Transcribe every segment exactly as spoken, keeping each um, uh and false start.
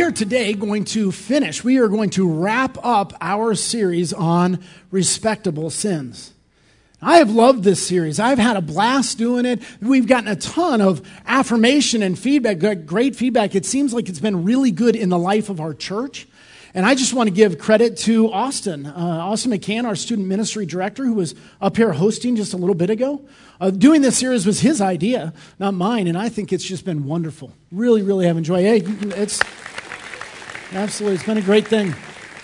We are today going to finish, we are going to wrap up our series on respectable sins. I have loved this series. I've had a blast doing it. We've gotten a ton of affirmation and feedback, great feedback. It seems like it's been really good in the life of our church. And I just want to give credit to Austin. Uh, Austin McCann, our student ministry director, who was up here hosting just a little bit ago. Uh, doing this series was his idea, not mine, and I think it's just been wonderful. Really, really have enjoyed it. Hey, it's absolutely, it's been a great thing.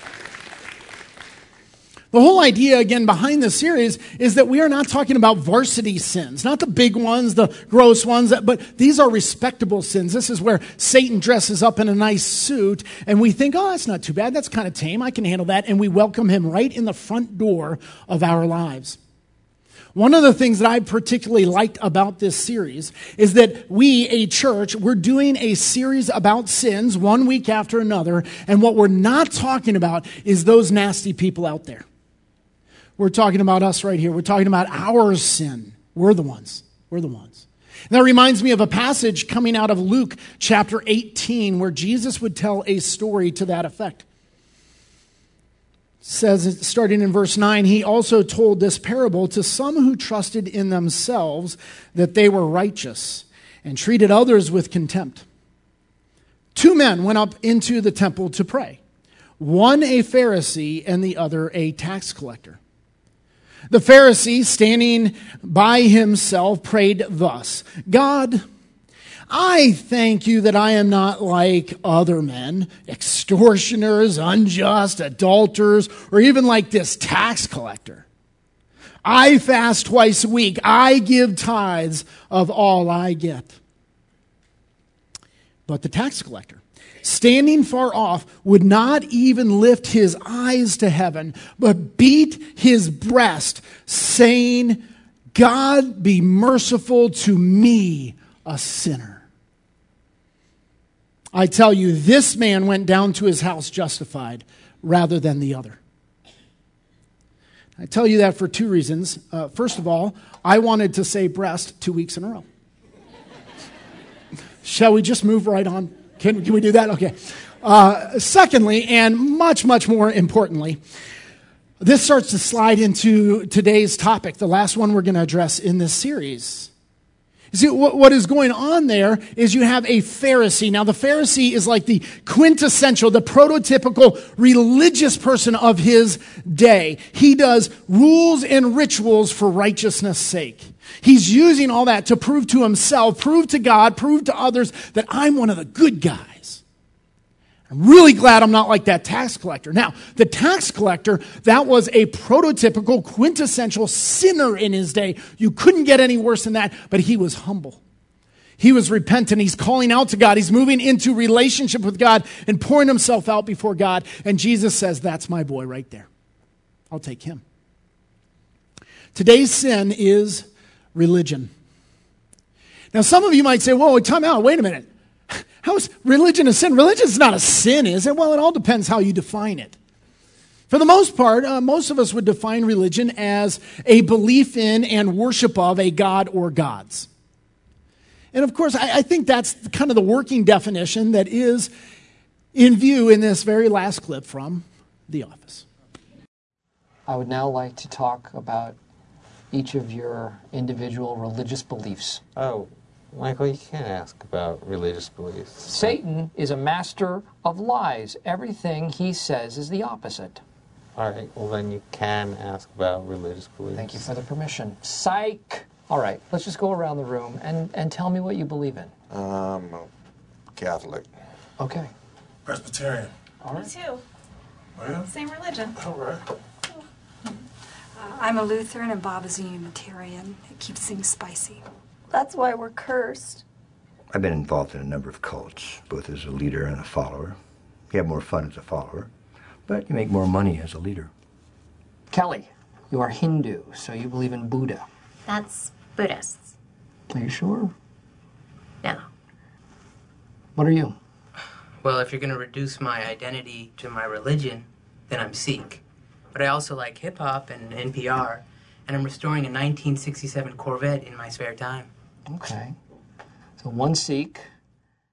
The whole idea, again, behind this series is that we are not talking about varsity sins, not the big ones, the gross ones, but these are respectable sins. This is where Satan dresses up in a nice suit, and we think, oh, that's not too bad, that's kind of tame, I can handle that, and we welcome him right in the front door of our lives. One of the things that I particularly liked about this series is that we, a church, we're doing a series about sins one week after another, and what we're not talking about is those nasty people out there. We're talking about us right here. We're talking about our sin. We're the ones. We're the ones. And that reminds me of a passage coming out of Luke chapter eighteen where Jesus would tell a story to that effect. It says, starting in verse nine, he also told this parable to some who trusted in themselves that they were righteous and treated others with contempt. Two men went up into the temple to pray, one a Pharisee and the other a tax collector. The Pharisee, standing by himself, prayed thus, God, I thank you that I am not like other men, extortioners, unjust, adulterers, or even like this tax collector. I fast twice a week. I give tithes of all I get. But the tax collector, standing far off, would not even lift his eyes to heaven, but beat his breast, saying, God, be merciful to me, a sinner. I tell you, this man went down to his house justified rather than the other. I tell you that for two reasons. Uh, first of all, I wanted to say breast two weeks in a row. Shall we just move right on? Can, can we do that? Okay. Uh, secondly, and much, much more importantly, this starts to slide into today's topic, the last one we're going to address in this series. You see, what, what is going on there is you have a Pharisee. Now, the Pharisee is like the quintessential, the prototypical religious person of his day. He does rules and rituals for righteousness' sake. He's using all that to prove to himself, prove to God, prove to others that I'm one of the good guys. I'm really glad I'm not like that tax collector. Now, the tax collector, that was a prototypical, quintessential sinner in his day. You couldn't get any worse than that, but he was humble. He was repentant. He's calling out to God. He's moving into relationship with God and pouring himself out before God. And Jesus says, that's my boy right there. I'll take him. Today's sin is religion. Now, some of you might say, whoa, time out, wait a minute. How is religion a sin? Religion is not a sin, is it? Well, it all depends how you define it. For the most part, uh, most of us would define religion as a belief in and worship of a god or gods. And of course, I, I think that's kind of the working definition that is in view in this very last clip from The Office. I would now like to talk about each of your individual religious beliefs. Oh, Michael, you can't ask about religious beliefs. Satan is a master of lies. Everything he says is the opposite. All right, well then you can ask about religious beliefs. Thank you for the permission. Psych! All right, let's just go around the room and, and tell me what you believe in. Um, Catholic. Okay. Presbyterian. All right. Me too. Oh, yeah? Same religion. All right. Uh, I'm a Lutheran and Bob is a Unitarian. It keeps things spicy. That's why we're cursed. I've been involved in a number of cults, both as a leader and a follower. You have more fun as a follower, but you make more money as a leader. Kelly, you are Hindu, so you believe in Buddha. That's Buddhists. Are you sure? No. What are you? Well, if you're going to reduce my identity to my religion, then I'm Sikh. But I also like hip-hop and N P R, and I'm restoring a nineteen sixty-seven Corvette in my spare time. Okay. So one Sikh.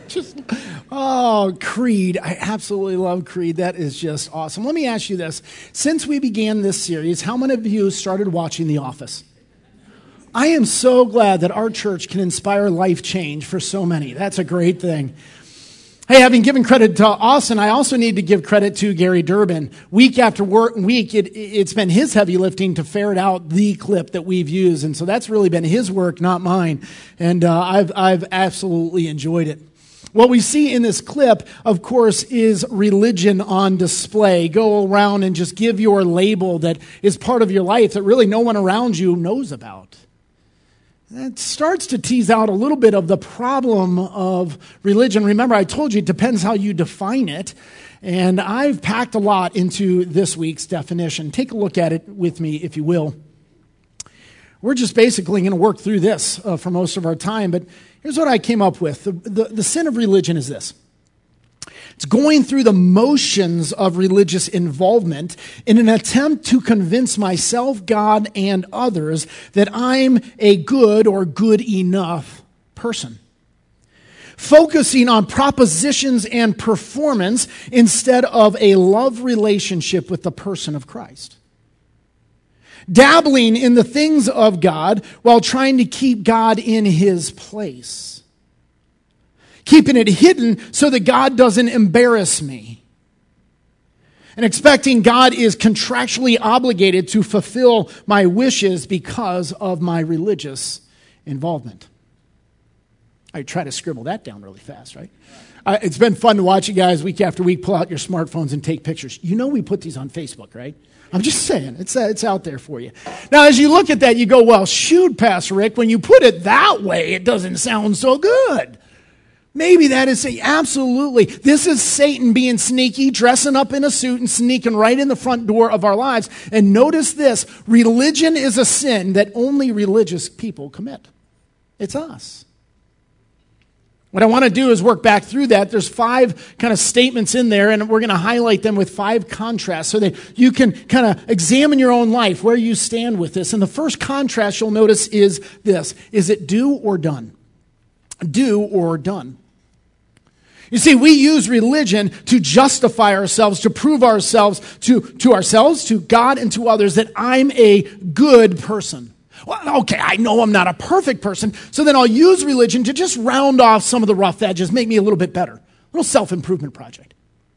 Just, oh, Creed. I absolutely love Creed. That is just awesome. Let me ask you this. Since we began this series, how many of you started watching The Office? I am so glad that our church can inspire life change for so many. That's a great thing. Hey, having given credit to Austin, I also need to give credit to Gary Durbin. Week after work, week, it, it's been his heavy lifting to ferret out the clip that we've used. And so that's really been his work, not mine. And uh, I've, I've absolutely enjoyed it. What we see in this clip, of course, is religion on display. Go around and just give your label that is part of your life that really no one around you knows about. That starts to tease out a little bit of the problem of religion. Remember, I told you it depends how you define it. And I've packed a lot into this week's definition. Take a look at it with me, if you will. We're just basically going to work through this uh, for most of our time. But here's what I came up with. The, the, the sin of religion is this. It's going through the motions of religious involvement in an attempt to convince myself, God, and others that I'm a good or good enough person. Focusing on propositions and performance instead of a love relationship with the person of Christ. Dabbling in the things of God while trying to keep God in his place. Keeping it hidden so that God doesn't embarrass me. And expecting God is contractually obligated to fulfill my wishes because of my religious involvement. I try to scribble that down really fast, right? Uh, it's been fun to watch you guys week after week pull out your smartphones and take pictures. You know we put these on Facebook, right? I'm just saying, it's, uh, it's out there for you. Now, as you look at that, you go, well, shoot, Pastor Rick, when you put it that way, it doesn't sound so good. Maybe that is a, absolutely. This is Satan being sneaky, dressing up in a suit and sneaking right in the front door of our lives. And notice this, religion is a sin that only religious people commit. It's us. What I want to do is work back through that. There's five kind of statements in there, and we're going to highlight them with five contrasts so that you can kind of examine your own life, where you stand with this. And the first contrast you'll notice is this. Is it do or done? Do or done. You see, we use religion to justify ourselves, to prove ourselves to, to ourselves, to God, and to others that I'm a good person. Well, okay, I know I'm not a perfect person, so then I'll use religion to just round off some of the rough edges, make me a little bit better. A little self-improvement project.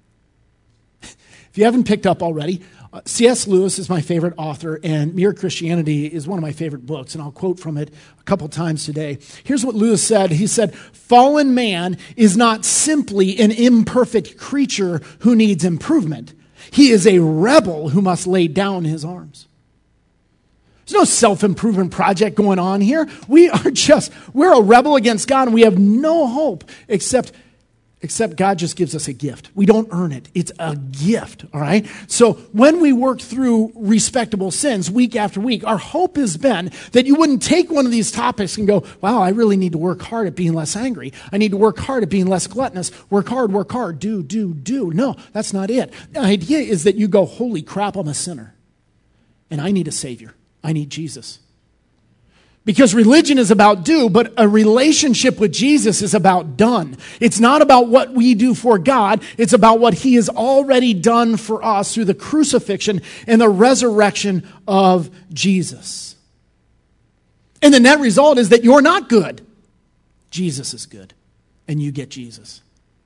If you haven't picked up already, uh, C S Lewis is my favorite author, and Mere Christianity is one of my favorite books, and I'll quote from it a couple times today. Here's what Lewis said. He said, fallen man is not simply an imperfect creature who needs improvement. He is a rebel who must lay down his arms. There's no self-improvement project going on here. We are just, we're a rebel against God, and we have no hope except Except God just gives us a gift. We don't earn it. It's a gift, all right? So when we work through respectable sins week after week, our hope has been that you wouldn't take one of these topics and go, wow, I really need to work hard at being less angry. I need to work hard at being less gluttonous. Work hard, work hard, do, do, do. No, that's not it. The idea is that you go, holy crap, I'm a sinner. And I need a Savior. I need Jesus. Because religion is about do, but a relationship with Jesus is about done. It's not about what we do for God. It's about what he has already done for us through the crucifixion and the resurrection of Jesus. And the net result is that you're not good. Jesus is good, and you get Jesus.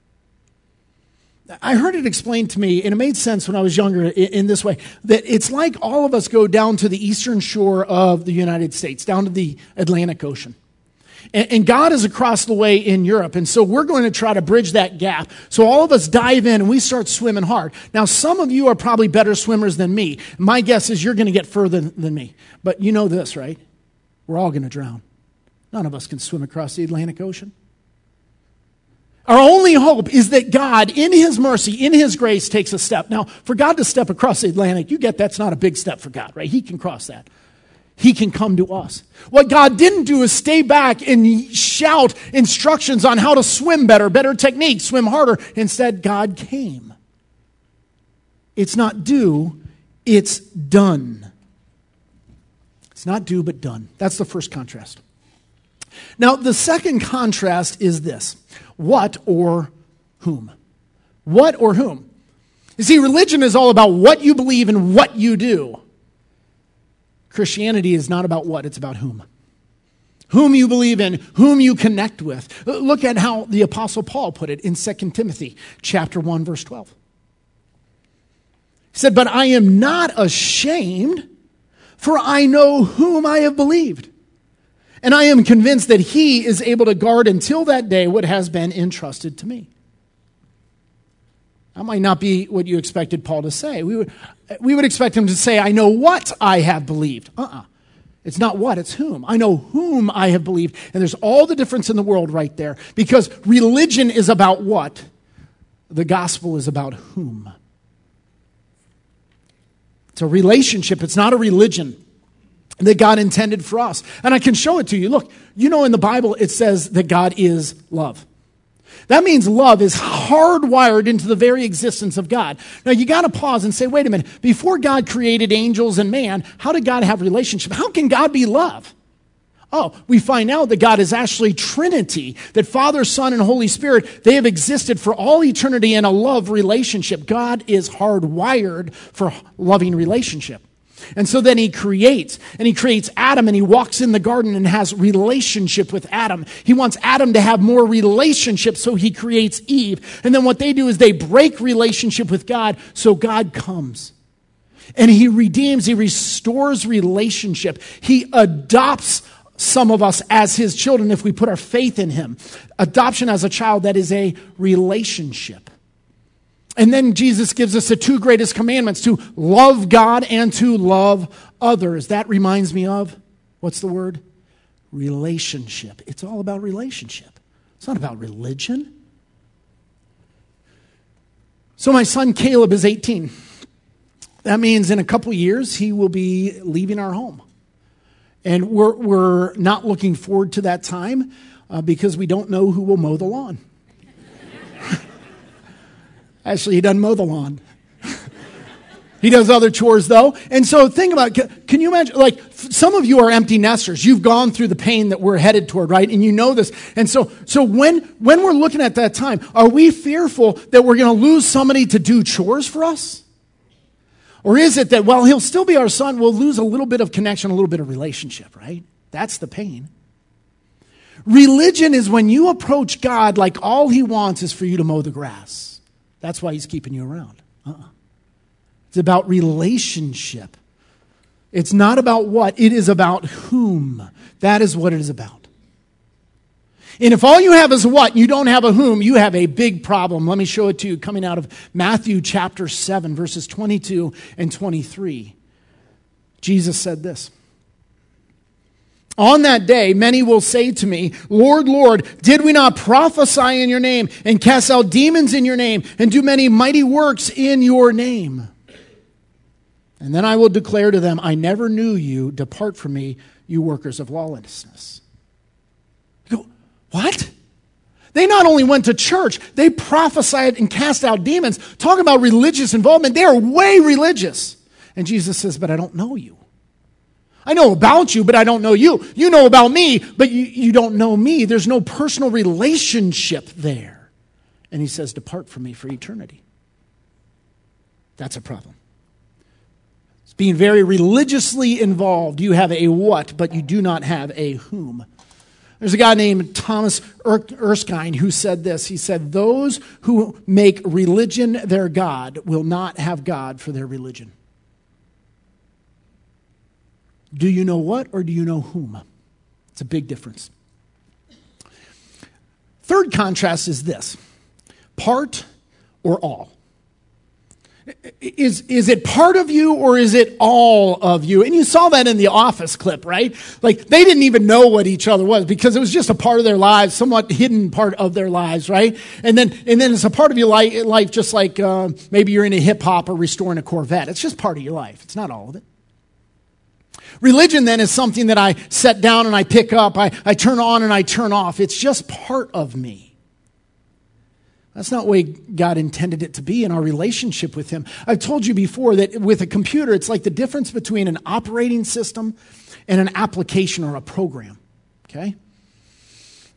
I heard it explained to me, and it made sense when I was younger in this way, that it's like all of us go down to the eastern shore of the United States, down to the Atlantic Ocean. And God is across the way in Europe, and so we're going to try to bridge that gap. So all of us dive in, and we start swimming hard. Now, some of you are probably better swimmers than me. My guess is you're going to get further than me. But you know this, right? We're all going to drown. None of us can swim across the Atlantic Ocean. Our only hope is that God, in his mercy, in his grace, takes a step. Now, for God to step across the Atlantic, you get that's not a big step for God, right? He can cross that. He can come to us. What God didn't do is stay back and shout instructions on how to swim better, better technique, swim harder. Instead, God came. It's not do, it's done. It's not do, but done. That's the first contrast. Now, the second contrast is this. What or whom? What or whom? You see, religion is all about what you believe and what you do. Christianity is not about what, it's about whom. Whom you believe in, whom you connect with. Look at how the Apostle Paul put it in Second Timothy chapter one, verse twelve. He said, "But I am not ashamed, for I know whom I have believed. And I am convinced that he is able to guard until that day what has been entrusted to me." That might not be what you expected Paul to say. We would, we would expect him to say, "I know what I have believed." Uh-uh. It's not what, it's whom. I know whom I have believed. And there's all the difference in the world right there. Because religion is about what? The gospel is about whom. It's a relationship. It's not a religion that God intended for us. And I can show it to you. Look, you know in the Bible it says that God is love. That means love is hardwired into the very existence of God. Now you got to pause and say, wait a minute, before God created angels and man, how did God have relationship? How can God be love? Oh, we find out that God is actually Trinity, that Father, Son, and Holy Spirit, they have existed for all eternity in a love relationship. God is hardwired for loving relationship. And so then he creates, and he creates Adam, and he walks in the garden and has relationship with Adam. He wants Adam to have more relationship, so he creates Eve. And then what they do is they break relationship with God, so God comes. And he redeems, he restores relationship. He adopts some of us as his children if we put our faith in him. Adoption as a child, that is a relationship. And then Jesus gives us the two greatest commandments, to love God and to love others. That reminds me of, what's the word? Relationship. It's all about relationship. It's not about religion. So my son Caleb is eighteen. That means in a couple years he will be leaving our home. And we're, we're not looking forward to that time uh, because we don't know who will mow the lawn. Actually, he doesn't mow the lawn. He does other chores, though. And so think about it. Can you imagine, like, some of you are empty nesters. You've gone through the pain that we're headed toward, right? And you know this. And so so when, when we're looking at that time, are we fearful that we're going to lose somebody to do chores for us? Or is it that, well, he'll still be our son, we'll lose a little bit of connection, a little bit of relationship, right? That's the pain. Religion is when you approach God like all he wants is for you to mow the grass. That's why he's keeping you around. Uh-uh. It's about relationship. It's not about what, it is about whom. That is what it is about. And if all you have is a what, and you don't have a whom, you have a big problem. Let me show it to you coming out of Matthew chapter seven, verses twenty-two and twenty-three. Jesus said this. On that day, many will say to me, Lord, Lord, did we not prophesy in your name and cast out demons in your name and do many mighty works in your name? And then I will declare to them, I never knew you. Depart from me, you workers of lawlessness. You go, what? They not only went to church, they prophesied and cast out demons. Talking about religious involvement, they are way religious. And Jesus says, but I don't know you. I know about you, but I don't know you. You know about me, but you, you don't know me. There's no personal relationship there. And he says, depart from me for eternity. That's a problem. It's being very religiously involved. You have a what, but you do not have a whom. There's a guy named Thomas Erskine who said this. He said, those who make religion their God will not have God for their religion. Do you know what or do you know whom? It's a big difference. Third contrast is this. Part or all. Is, is it part of you or is it all of you? And you saw that in the Office clip, right? Like they didn't even know what each other was because it was just a part of their lives, somewhat hidden part of their lives, right? And then and then it's a part of your life, life just like uh, maybe you're into hip hop or restoring a Corvette. It's just part of your life. It's not all of it. Religion then is something that I set down and I pick up. I, I turn on and I turn off. It's just part of me. That's not the way God intended it to be in our relationship with him. I've told you before that with a computer, it's like the difference between an operating system and an application or a program. Okay?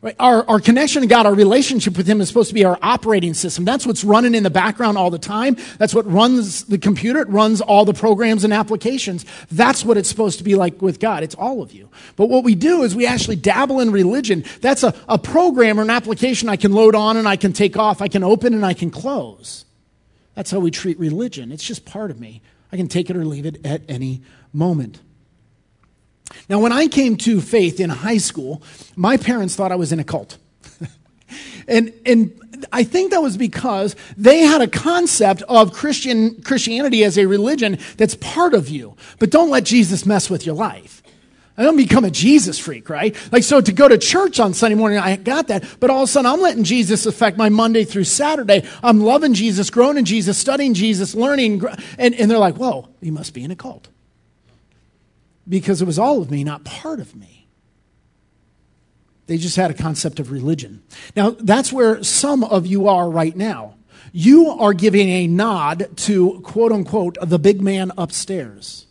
Right? Our, our connection to God, our relationship with Him is supposed to be our operating system. That's what's running in the background all the time. That's what runs the computer. It runs all the programs and applications. That's what it's supposed to be like with God. It's all of you. But what we do is we actually dabble in religion. That's a, a program or an application I can load on and I can take off. I can open and I can close. That's how we treat religion. It's just part of me. I can take it or leave it at any moment. Now, when I came to faith in high school, my parents thought I was in a cult. and and I think that was because they had a concept of Christian Christianity as a religion that's part of you. But don't let Jesus mess with your life. I don't become a Jesus freak, right? Like, so to go to church on Sunday morning, I got that. But all of a sudden, I'm letting Jesus affect my Monday through Saturday. I'm loving Jesus, growing in Jesus, studying Jesus, learning. And, and they're like, whoa, you must be in a cult. Because it was all of me, not part of me. They just had a concept of religion. Now, that's where some of you are right now. You are giving a nod to, quote unquote, the big man upstairs.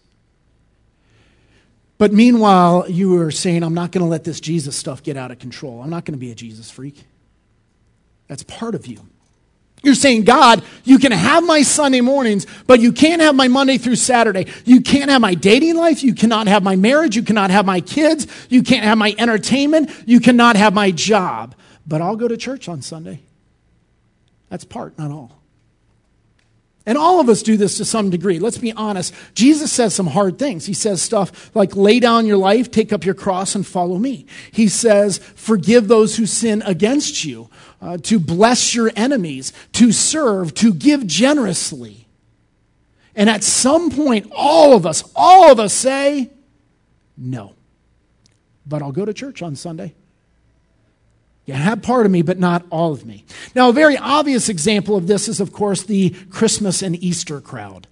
But meanwhile, you are saying, I'm not going to let this Jesus stuff get out of control. I'm not going to be a Jesus freak. That's part of you. You're saying, God, you can have my Sunday mornings, but you can't have my Monday through Saturday. You can't have my dating life. You cannot have my marriage. You cannot have my kids. You can't have my entertainment. You cannot have my job. But I'll go to church on Sunday. That's part, not all. And all of us do this to some degree. Let's be honest. Jesus says some hard things. He says stuff like, lay down your life, take up your cross, and follow me. He says, forgive those who sin against you, uh, to bless your enemies, to serve, to give generously. And at some point, all of us, all of us say, no. But I'll go to church on Sunday. You have part of me, but not all of me. Now, a very obvious example of this is, of course, the Christmas and Easter crowd.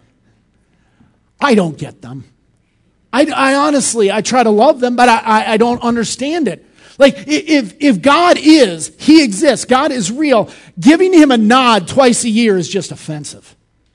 I don't get them. I, I honestly, I try to love them, but I, I, I don't understand it. Like, if, if God is, He exists, God is real, giving Him a nod twice a year is just offensive.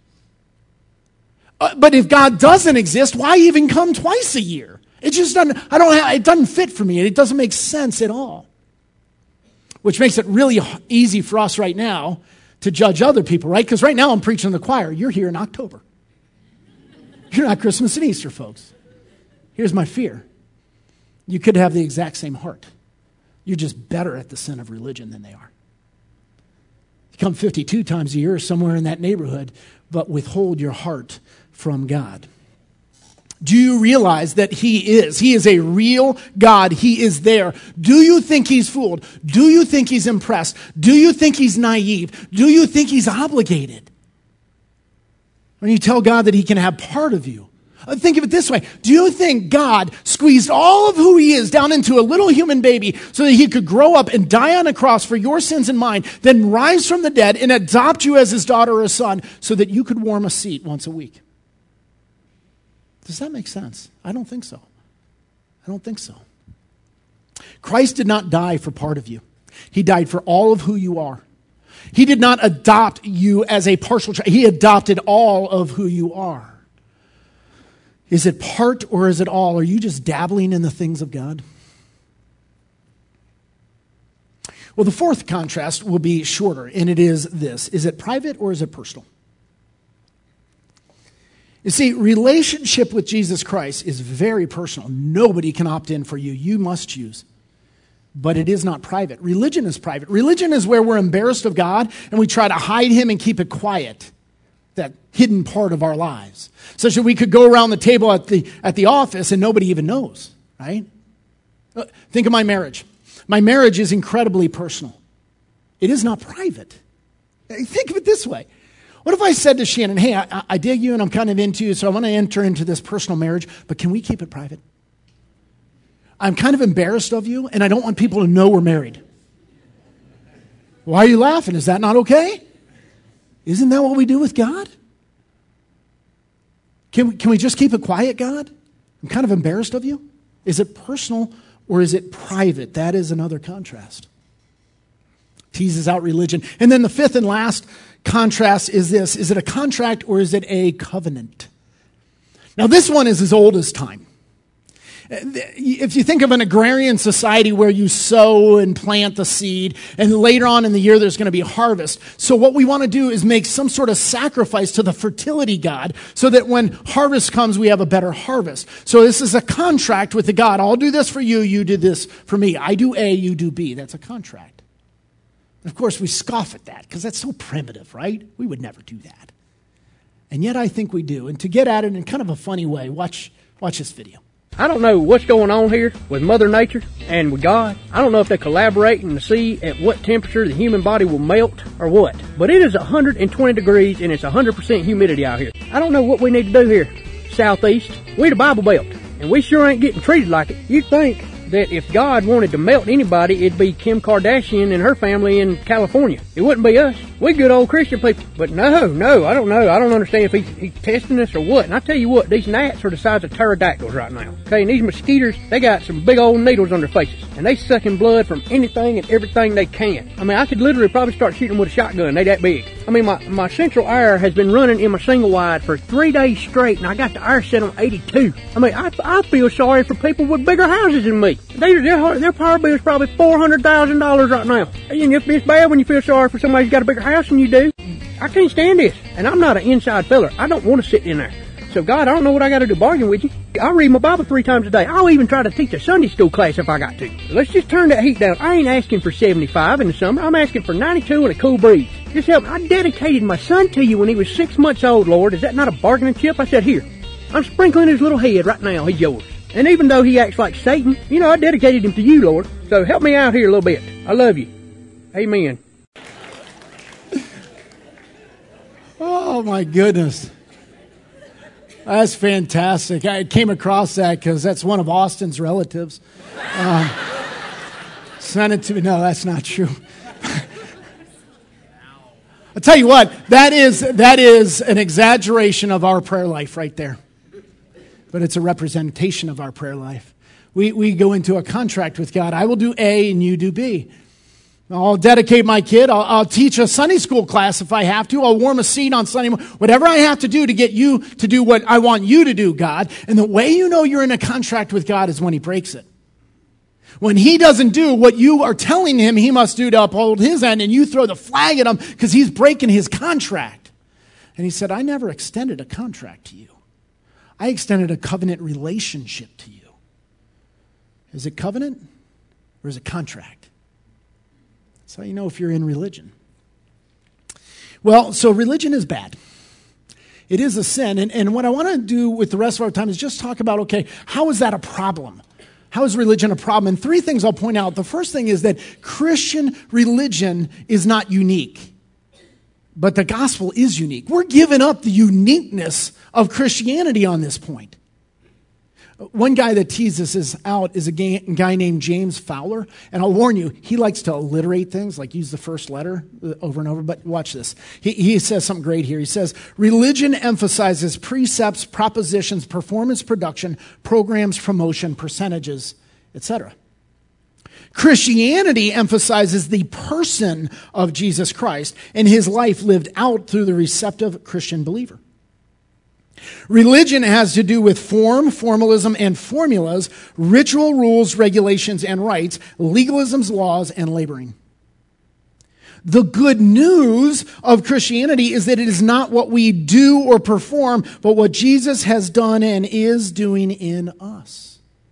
Uh, but if God doesn't exist, why even come twice a year? It just doesn't, I don't have, it doesn't fit for me. It doesn't make sense at all. Which makes it really easy for us right now to judge other people, right? Because right now I'm preaching to the choir. You're here in October. You're not Christmas and Easter, folks. Here's my fear. You could have the exact same heart. You're just better at the sin of religion than they are. You come fifty-two times a year somewhere in that neighborhood, but withhold your heart from God. Do you realize that He is? He is a real God. He is there. Do you think He's fooled? Do you think He's impressed? Do you think He's naive? Do you think He's obligated? When you tell God that He can have part of you. Think of it this way. Do you think God squeezed all of who He is down into a little human baby so that He could grow up and die on a cross for your sins and mine, then rise from the dead and adopt you as His daughter or son so that you could warm a seat once a week? Does that make sense? I don't think so. I don't think so. Christ did not die for part of you. He died for all of who you are. He did not adopt you as a partial child. He adopted all of who you are. Is it part or is it all? Are you just dabbling in the things of God? Well, the fourth contrast will be shorter, and it is this. Is it private or is it personal? You see, relationship with Jesus Christ is very personal. Nobody can opt in for you. You must choose. But it is not private. Religion is private. Religion is where we're embarrassed of God and we try to hide Him and keep it quiet, that hidden part of our lives. Such that we could go around the table at the, at the office and nobody even knows, right? Think of my marriage. My marriage is incredibly personal. It is not private. Think of it this way. What if I said to Shannon, hey, I, I dig you and I'm kind of into you, so I want to enter into this personal marriage, but can we keep it private? I'm kind of embarrassed of you and I don't want people to know we're married. Why are you laughing? Is that not okay? Isn't that what we do with God? Can we, can we just keep it quiet, God? I'm kind of embarrassed of you. Is it personal or is it private? That is another contrast. Teases out religion. And then the fifth and last contrast is this. Is it a contract or is it a covenant? Now this one is as old as time. If you think of an agrarian society where you sow and plant the seed, and later on in the year there's going to be a harvest. So what we want to do is make some sort of sacrifice to the fertility god so that when harvest comes, we have a better harvest. So this is a contract with the God. I'll do this for you, you do this for me. I do A, you do B. That's a contract. And of course, we scoff at that because that's so primitive, right? We would never do that. And yet I think we do. And to get at it in kind of a funny way, watch, watch this video. I don't know what's going on here with Mother Nature and with God. I don't know if they're collaborating to see at what temperature the human body will melt or what. But it is one hundred twenty degrees and it's one hundred percent humidity out here. I don't know what we need to do here. Southeast, we the Bible Belt, and we sure ain't getting treated like it. You'd think that if God wanted to melt anybody, it'd be Kim Kardashian and her family in California. It wouldn't be us. We good old Christian people. But no, no, I don't know. I don't understand if he's, he's testing us or what. And I tell you what, these gnats are the size of pterodactyls right now. Okay, and these mosquitoes, they got some big old needles on their faces. And they sucking blood from anything and everything they can. I mean, I could literally probably start shooting with a shotgun. They that big. I mean, my, my central air has been running in my single wide for three days straight, and I got the air set on eighty-two. I mean, I, I feel sorry for people with bigger houses than me. They, their, their power bill is probably four hundred thousand dollars right now. And it's, it's bad when you feel sorry for somebody who's got a bigger house than you do. I can't stand this. And I'm not an inside feller. I don't want to sit in there. So, God, I don't know what I got to do bargain with you. I read my Bible three times a day. I'll even try to teach a Sunday school class if I got to. Let's just turn that heat down. I ain't asking for seventy-five in the summer. I'm asking for ninety-two and a cool breeze. Just help me. I dedicated my son to you when he was six months old, Lord. Is that not a bargaining chip? I said, here, I'm sprinkling his little head right now. He's yours. And even though he acts like Satan, you know, I dedicated him to you, Lord. So help me out here a little bit. I love you. Amen. Oh, my goodness. That's fantastic. I came across that because that's one of Austin's relatives. Uh, sent it to me. No, that's not true. I'll tell you what, that is, that is an exaggeration of our prayer life right there. But it's a representation of our prayer life. We, we go into a contract with God. I will do A and you do B. I'll dedicate my kid. I'll, I'll teach a Sunday school class if I have to. I'll warm a seat on Sunday morning. Whatever I have to do to get you to do what I want you to do, God. And the way you know you're in a contract with God is when he breaks it. When he doesn't do what you are telling him he must do to uphold his end, and you throw the flag at him because he's breaking his contract. And he said, I never extended a contract to you. I extended a covenant relationship to you. Is it covenant or is it contract? That's how you know if you're in religion. Well, so religion is bad. It is a sin. And, and what I want to do with the rest of our time is just talk about, okay, how is that a problem? How is religion a problem? And three things I'll point out. The first thing is that Christian religion is not unique. But the gospel is unique. We're giving up the uniqueness of Christianity on this point. One guy that teases this out is a guy named James Fowler. And I'll warn you, he likes to alliterate things, like use the first letter over and over. But watch this. He, he says something great here. He says, religion emphasizes precepts, propositions, performance production, programs, promotion, percentages, et cetera. Christianity emphasizes the person of Jesus Christ and his life lived out through the receptive Christian believer. Religion has to do with form, formalism, and formulas, ritual rules, regulations, and rites, legalisms, laws, and laboring. The good news of Christianity is that it is not what we do or perform, but what Jesus has done and is doing in us.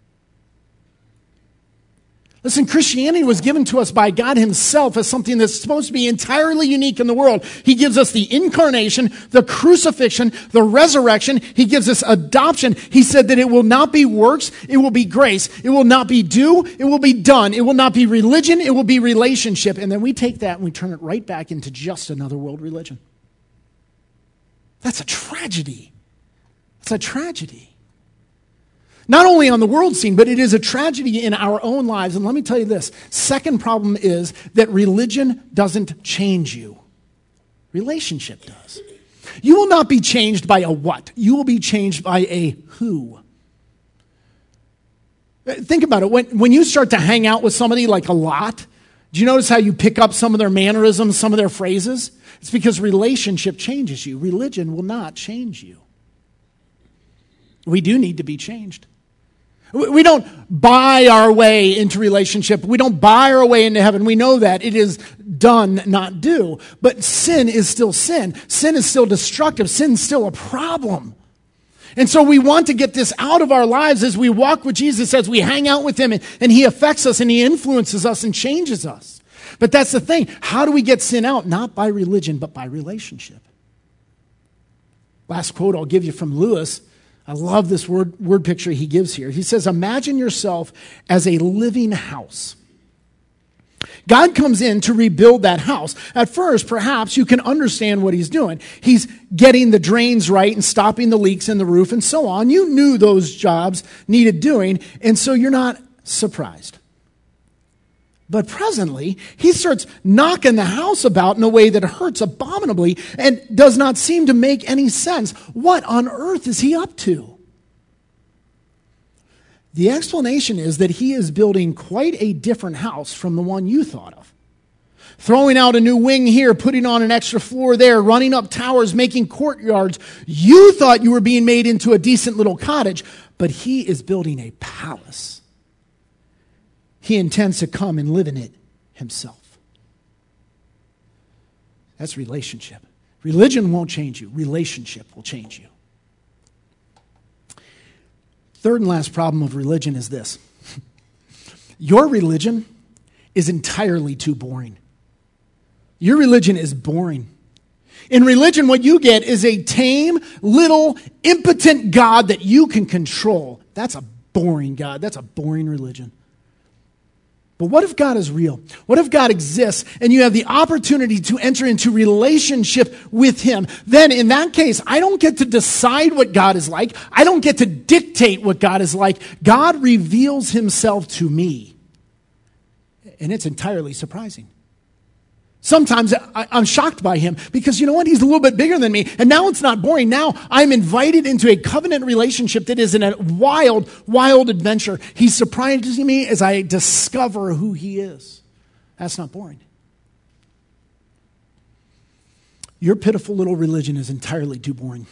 Listen, Christianity was given to us by God himself as something that's supposed to be entirely unique in the world. He gives us the incarnation, the crucifixion, the resurrection. He gives us adoption. He said that it will not be works, it will be grace. It will not be do, it will be done. It will not be religion, it will be relationship. And then we take that and we turn it right back into just another world religion. That's a tragedy. It's a tragedy. Not only on the world scene, but it is a tragedy in our own lives. And let me tell you this. Second problem is that religion doesn't change you. Relationship does. You will not be changed by a what. You will be changed by a who. Think about it. When, when you start to hang out with somebody like a lot, do you notice how you pick up some of their mannerisms, some of their phrases? It's because relationship changes you. Religion will not change you. We do need to be changed. We don't buy our way into relationship. We don't buy our way into heaven. We know that. It is done, not do. But sin is still sin. Sin is still destructive. Sin is still a problem. And so we want to get this out of our lives as we walk with Jesus, as we hang out with him, and, and he affects us and he influences us and changes us. But that's the thing. How do we get sin out? Not by religion, but by relationship. Last quote I'll give you from Lewis. I love this word, word picture he gives here. He says, imagine yourself as a living house. God comes in to rebuild that house. At first, perhaps you can understand what he's doing. He's getting the drains right and stopping the leaks in the roof and so on. You knew those jobs needed doing, and so you're not surprised. But presently, he starts knocking the house about in a way that hurts abominably and does not seem to make any sense. What on earth is he up to? The explanation is that he is building quite a different house from the one you thought of. Throwing out a new wing here, putting on an extra floor there, running up towers, making courtyards. You thought you were being made into a decent little cottage, but he is building a palace. He intends to come and live in it himself. That's relationship. Religion won't change you. Relationship will change you. Third and last problem of religion is this. Your religion is entirely too boring. Your religion is boring. In religion, what you get is a tame, little, impotent God that you can control. That's a boring God. That's a boring religion. But what if God is real? What if God exists and you have the opportunity to enter into relationship with him? Then in that case, I don't get to decide what God is like. I don't get to dictate what God is like. God reveals himself to me. And it's entirely surprising. Sometimes I, I'm shocked by him because you know what? He's a little bit bigger than me. And now it's not boring. Now I'm invited into a covenant relationship that is in a wild, wild adventure. He's surprising me as I discover who he is. That's not boring. Your pitiful little religion is entirely too boring.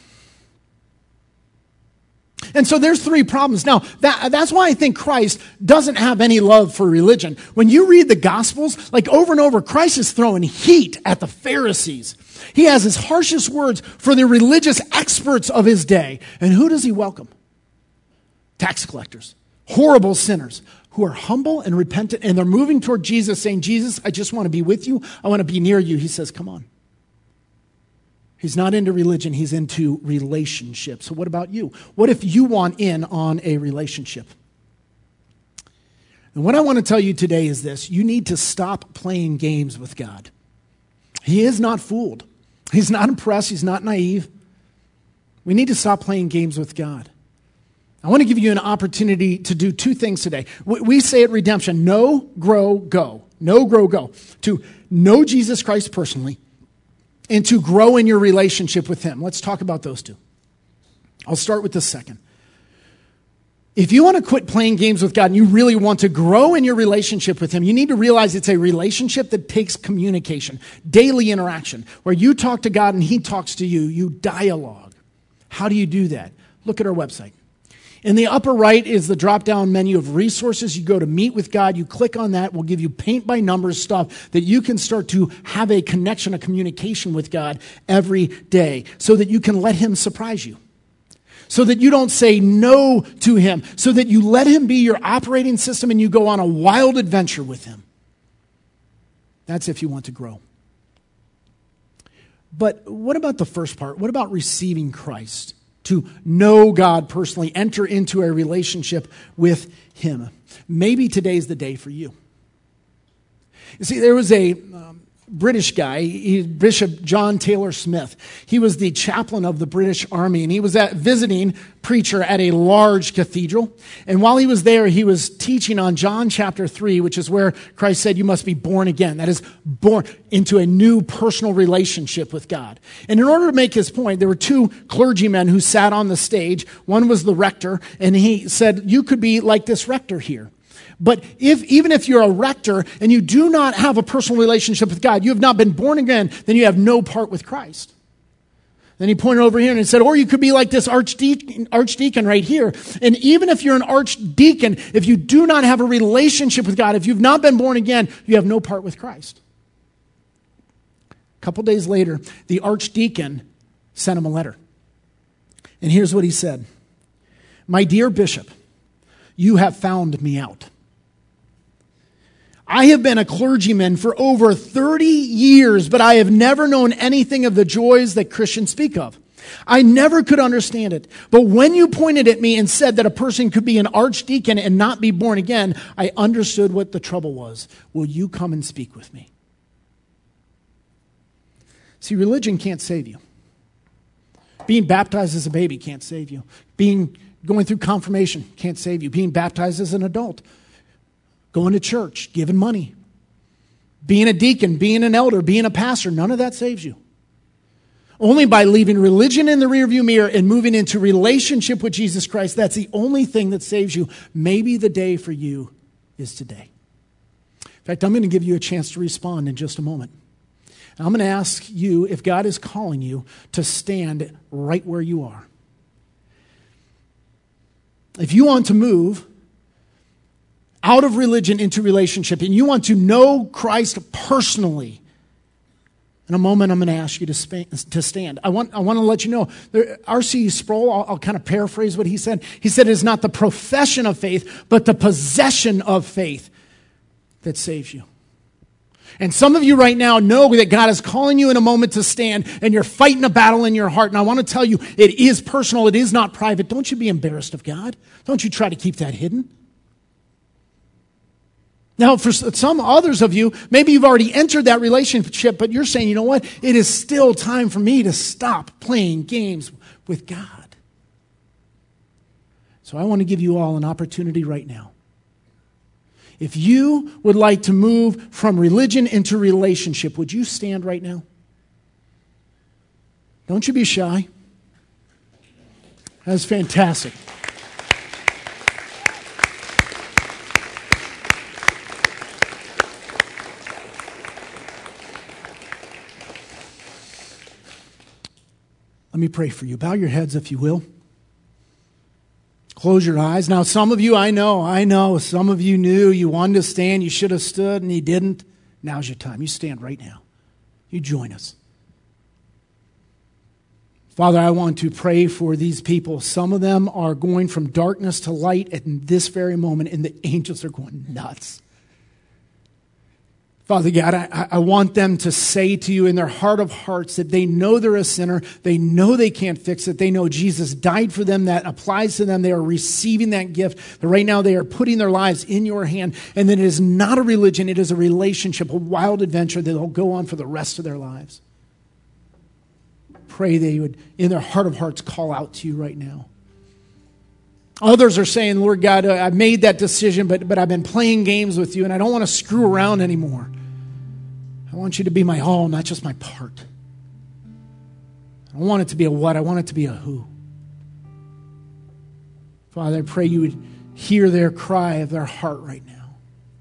And so there's three problems. Now, that, that's why I think Christ doesn't have any love for religion. When you read the Gospels, like over and over, Christ is throwing heat at the Pharisees. He has his harshest words for the religious experts of his day. And who does he welcome? Tax collectors, horrible sinners who are humble and repentant, and they're moving toward Jesus saying, Jesus, I just want to be with you. I want to be near you. He says, come on. He's not into religion, he's into relationship. So what about you? What if you want in on a relationship? And what I want to tell you today is this. You need to stop playing games with God. He is not fooled. He's not impressed. He's not naive. We need to stop playing games with God. I want to give you an opportunity to do two things today. We say at Redemption, know, grow, go. Know, grow, go. To know Jesus Christ personally, and to grow in your relationship with him. Let's talk about those two. I'll start with the second. If you want to quit playing games with God and you really want to grow in your relationship with him, you need to realize it's a relationship that takes communication, daily interaction, where you talk to God and he talks to you. You dialogue. How do you do that? Look at our website. In the upper right is the drop-down menu of resources. You go to Meet with God. You click on that. We'll give you paint-by-numbers stuff that you can start to have a connection, a communication with God every day so that you can let him surprise you, so that you don't say no to him, so that you let him be your operating system and you go on a wild adventure with him. That's if you want to grow. But what about the first part? What about receiving Christ? To know God personally, enter into a relationship with him. Maybe today's the day for you. You see, there was a um, British guy, he, Bishop John Taylor Smith. He was the chaplain of the British Army, and he was a visiting preacher at a large cathedral. And while he was there, he was teaching on John chapter three, which is where Christ said, you must be born again. That is, born into a new personal relationship with God. And in order to make his point, there were two clergymen who sat on the stage. One was the rector, and he said, you could be like this rector here. But if even if you're a rector and you do not have a personal relationship with God, you have not been born again, then you have no part with Christ. Then he pointed over here and he said, or you could be like this archdeacon, archdeacon right here. And even if you're an archdeacon, if you do not have a relationship with God, if you've not been born again, you have no part with Christ. A couple days later, the archdeacon sent him a letter. And here's what he said. My dear bishop, you have found me out. I have been a clergyman for over thirty years, but I have never known anything of the joys that Christians speak of. I never could understand it. But when you pointed at me and said that a person could be an archdeacon and not be born again, I understood what the trouble was. Will you come and speak with me? See, religion can't save you. Being baptized as a baby can't save you. Being going through confirmation can't save you. Being baptized as an adult, going to church, giving money, being a deacon, being an elder, being a pastor, none of that saves you. Only by leaving religion in the rearview mirror and moving into relationship with Jesus Christ, that's the only thing that saves you. Maybe the day for you is today. In fact, I'm going to give you a chance to respond in just a moment. And I'm going to ask you if God is calling you to stand right where you are. If you want to move out of religion into relationship, and you want to know Christ personally, in a moment I'm going to ask you to, span, to stand. I want, I want to let you know, there, R C Sproul, I'll, I'll kind of paraphrase what he said. He said it is not the profession of faith, but the possession of faith that saves you. And some of you right now know that God is calling you in a moment to stand, and you're fighting a battle in your heart. And I want to tell you, it is personal. It is not private. Don't you be embarrassed of God. Don't you try to keep that hidden. Now, for some others of you, maybe you've already entered that relationship, but you're saying, you know what? It is still time for me to stop playing games with God. So I want to give you all an opportunity right now. If you would like to move from religion into relationship, would you stand right now? Don't you be shy. That's fantastic. Let me pray for you. Bow your heads if you will. Close your eyes. Now, some of you, I know, I know, some of you knew you wanted to stand, you should have stood, and you didn't. Now's your time. You stand right now. You join us. Father, I want to pray for these people. Some of them are going from darkness to light at this very moment, and the angels are going nuts. Father God, I, I want them to say to you in their heart of hearts that they know they're a sinner. They know they can't fix it. They know Jesus died for them. That applies to them. They are receiving that gift. That right now they are putting their lives in your hand. And that it is not a religion. It is a relationship, a wild adventure that they'll go on for the rest of their lives. Pray they would, in their heart of hearts, call out to you right now. Others are saying, Lord God, I've made that decision, but, but I've been playing games with you, and I don't want to screw around anymore. I want you to be my all, not just my part. I don't want it to be a what, I want it to be a who. Father, I pray you would hear their cry of their heart right now.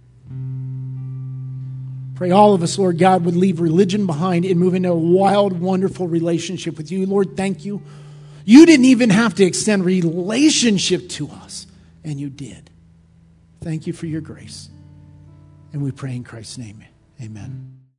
Pray all of us, Lord God, would leave religion behind and move into a wild, wonderful relationship with you. Lord, thank you. You didn't even have to extend relationship to us, and you did. Thank you for your grace. And we pray in Christ's name, amen.